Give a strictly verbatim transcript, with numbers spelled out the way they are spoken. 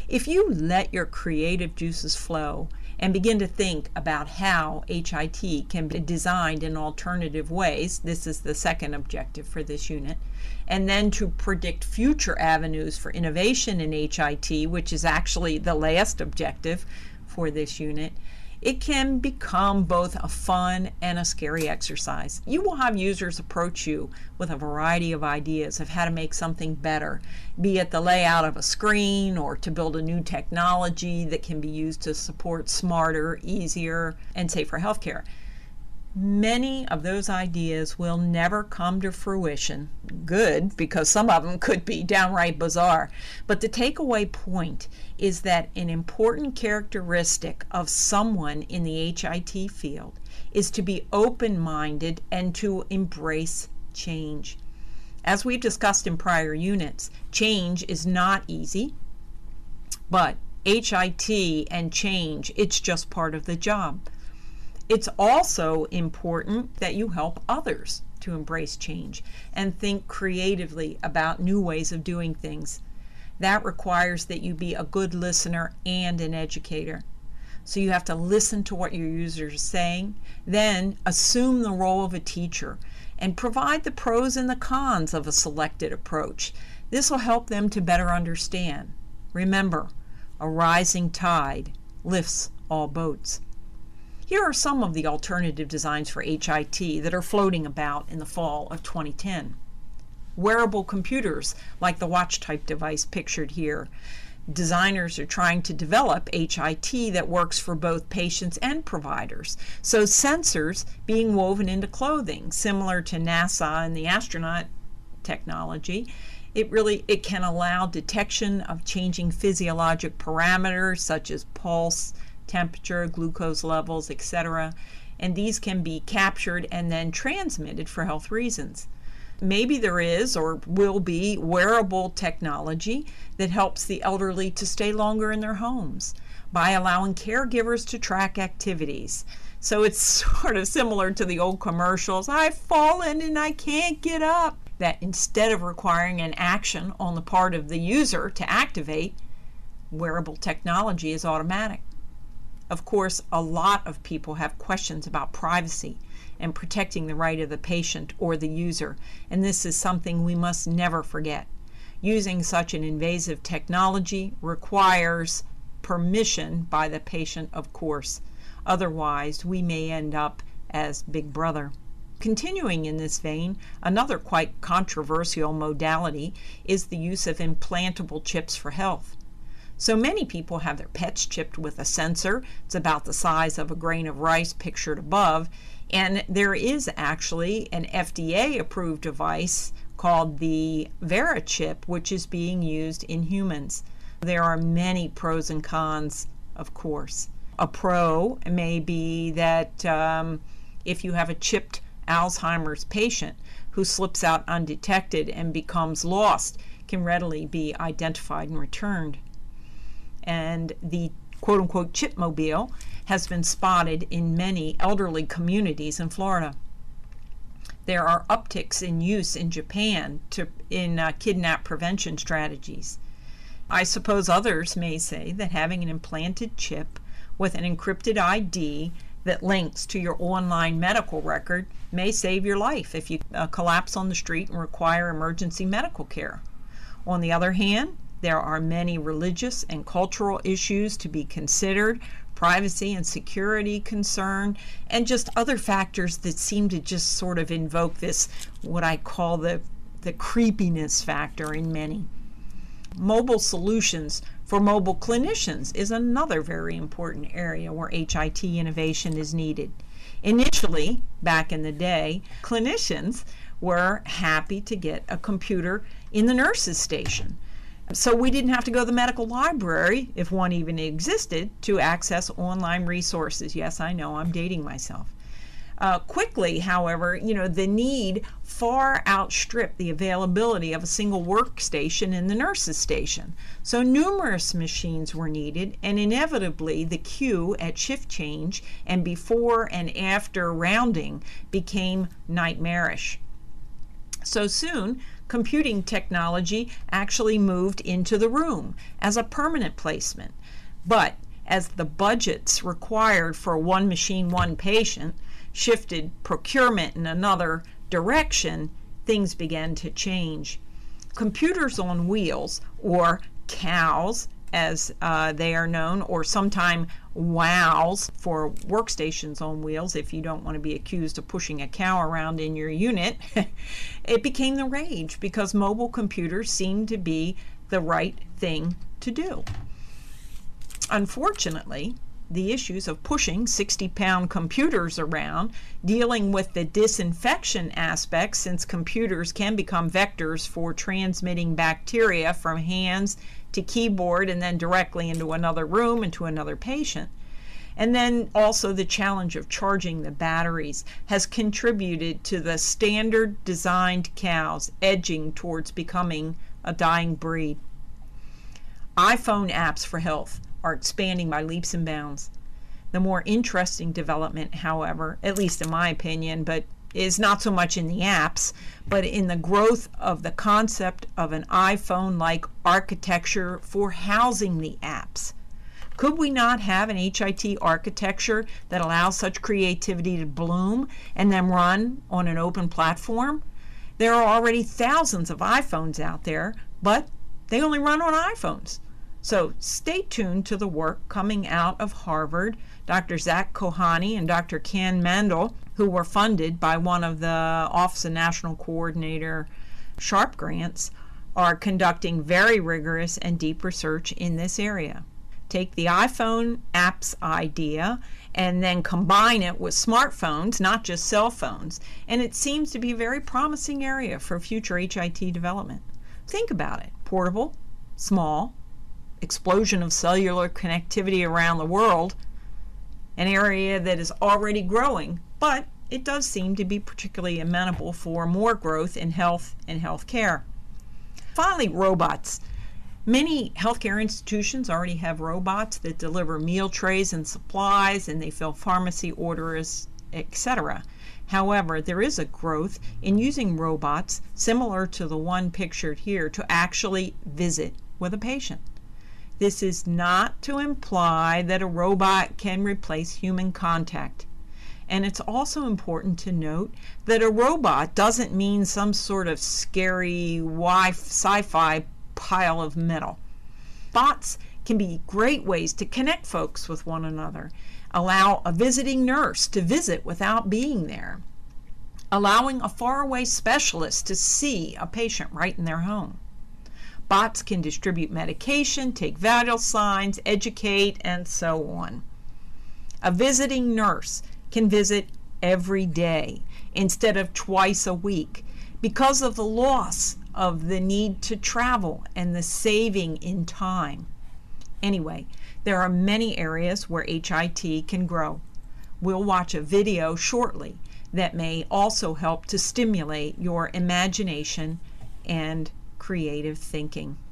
If you let your creative juices flow and begin to think about how H I T can be designed in alternative ways, this is the second objective for this unit, and then to predict future avenues for innovation in H I T, which is actually the last objective for this unit, it can become both a fun and a scary exercise. You will have users approach you with a variety of ideas of how to make something better, be it the layout of a screen or to build a new technology that can be used to support smarter, easier, and safer healthcare. Many of those ideas will never come to fruition. Good, because some of them could be downright bizarre. But the takeaway point is that an important characteristic of someone in the H I T field is to be open-minded and to embrace change. As we've discussed in prior units, change is not easy, but H I T and change, it's just part of the job. It's also important that you help others to embrace change and think creatively about new ways of doing things. That requires that you be a good listener and an educator. So you have to listen to what your users are saying, then assume the role of a teacher and provide the pros and the cons of a selected approach. This will help them to better understand. Remember, a rising tide lifts all boats. Here are some of the alternative designs for H I T that are floating about in the fall of twenty ten. Wearable computers, like the watch-type device pictured here. Designers are trying to develop H I T that works for both patients and providers. So sensors being woven into clothing, similar to NASA and the astronaut technology. It really it can allow detection of changing physiologic parameters such as pulse, temperature, glucose levels, et cetera. And these can be captured and then transmitted for health reasons. Maybe there is or will be wearable technology that helps the elderly to stay longer in their homes by allowing caregivers to track activities. So it's sort of similar to the old commercials, I've fallen and I can't get up. That instead of requiring an action on the part of the user to activate, wearable technology is automatic. Of course, a lot of people have questions about privacy and protecting the right of the patient or the user, and this is something we must never forget. Using such an invasive technology requires permission by the patient, of course. Otherwise, we may end up as Big Brother. Continuing in this vein, another quite controversial modality is the use of implantable chips for health. So many people have their pets chipped with a sensor. It's about the size of a grain of rice pictured above. And there is actually an F D A-approved device called the VeriChip, which is being used in humans. There are many pros and cons, of course. A pro may be that um, if you have a chipped Alzheimer's patient who slips out undetected and becomes lost, can readily be identified and returned. And the quote-unquote chipmobile has been spotted in many elderly communities in Florida. There are upticks in use in Japan to, in uh, kidnap prevention strategies. I suppose others may say that having an implanted chip with an encrypted I D that links to your online medical record may save your life if you uh, collapse on the street and require emergency medical care. On the other hand, there are many religious and cultural issues to be considered, privacy and security concern, and just other factors that seem to just sort of invoke this, what I call the, the creepiness factor in many. Mobile solutions for mobile clinicians is another very important area where H I T innovation is needed. Initially, back in the day, clinicians were happy to get a computer in the nurse's station. So we didn't have to go to the medical library, if one even existed, to access online resources. Yes, I know, I'm dating myself. Uh, quickly, however, you know, the need far outstripped the availability of a single workstation in the nurse's station. So numerous machines were needed, and inevitably the queue at shift change and before and after rounding became nightmarish. So soon, computing technology actually moved into the room as a permanent placement. But as the budgets required for one machine, one patient shifted procurement in another direction, things began to change. Computers on wheels, or COWs as uh, they are known, or sometimes WOWs for workstations on wheels if you don't want to be accused of pushing a cow around in your unit, it became the rage because mobile computers seemed to be the right thing to do. Unfortunately, the issues of pushing sixty pound computers around, dealing with the disinfection aspects, since computers can become vectors for transmitting bacteria from hands to keyboard and then directly into another room and to another patient. And then also the challenge of charging the batteries has contributed to the standard designed COWs edging towards becoming a dying breed. iPhone apps for health are expanding by leaps and bounds. The more interesting development, however, at least in my opinion, but is not so much in the apps, but in the growth of the concept of an iPhone-like architecture for housing the apps. Could we not have an H I T architecture that allows such creativity to bloom and then run on an open platform? There are already thousands of iPhones out there, but they only run on iPhones. So stay tuned to the work coming out of Harvard. Doctor Zach Kohani and Doctor Ken Mandel, who were funded by one of the Office of National Coordinator SHARP grants, are conducting very rigorous and deep research in this area. Take the iPhone apps idea and then combine it with smartphones, not just cell phones, and it seems to be a very promising area for future H I T development. Think about it. Portable, small, explosion of cellular connectivity around the world, an area that is already growing, but it does seem to be particularly amenable for more growth in health and healthcare. Finally, robots. Many healthcare institutions already have robots that deliver meal trays and supplies, and they fill pharmacy orders, et cetera. However, there is a growth in using robots similar to the one pictured here to actually visit with a patient. This is not to imply that a robot can replace human contact. And it's also important to note that a robot doesn't mean some sort of scary sci-fi pile of metal. Bots can be great ways to connect folks with one another, allow a visiting nurse to visit without being there, allowing a faraway specialist to see a patient right in their home. Bots can distribute medication, take vital signs, educate, and so on. A visiting nurse can visit every day instead of twice a week because of the loss of the need to travel and the saving in time. Anyway, there are many areas where H I T can grow. We'll watch a video shortly that may also help to stimulate your imagination and creative thinking.